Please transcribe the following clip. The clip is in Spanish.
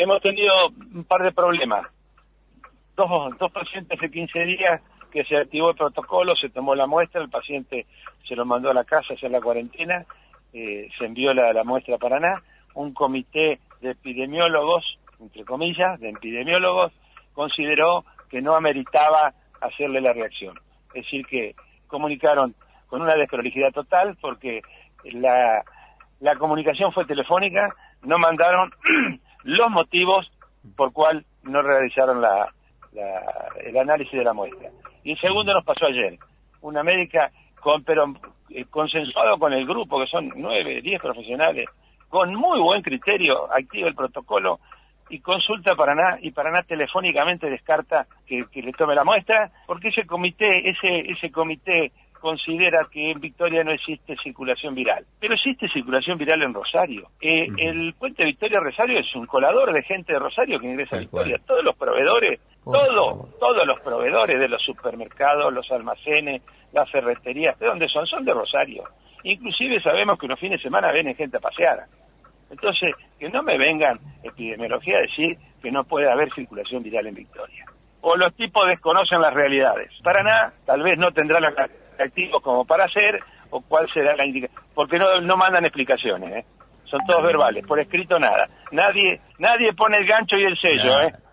hemos tenido un par de problemas. Dos pacientes de 15 días que se activó el protocolo, se tomó la muestra, el paciente se lo mandó a la casa a hacer la cuarentena, se envió la muestra a Paraná, un comité de epidemiólogos, entre comillas, de epidemiólogos, consideró que no ameritaba hacerle la reacción. Es decir, que comunicaron con una desprolijidad total porque la comunicación fue telefónica, no mandaron los motivos por cual no realizaron el análisis de la muestra. Y el segundo nos pasó ayer, una médica consensuado con el grupo, que son 9, 10 profesionales, con muy buen criterio, activa el protocolo y consulta a Paraná, y Paraná telefónicamente descarta que le tome la muestra, porque ese comité considera que en Victoria no existe circulación viral. Pero existe circulación viral en Rosario. El puente Victoria-Rosario es un colador de gente de Rosario que ingresa a Victoria. Todos los proveedores, todos los proveedores de los supermercados, los almacenes, las ferreterías, ¿de dónde son? Son de Rosario. Inclusive sabemos que los fines de semana vienen gente a pasear. Entonces, que no me vengan epidemiología a decir que no puede haber circulación viral en Victoria. O los tipos desconocen las realidades. Paraná tal vez no tendrá los activos como para hacer, o cuál será la indicación. Porque no mandan explicaciones, son todos verbales, por escrito nada. Nadie pone el gancho y el sello,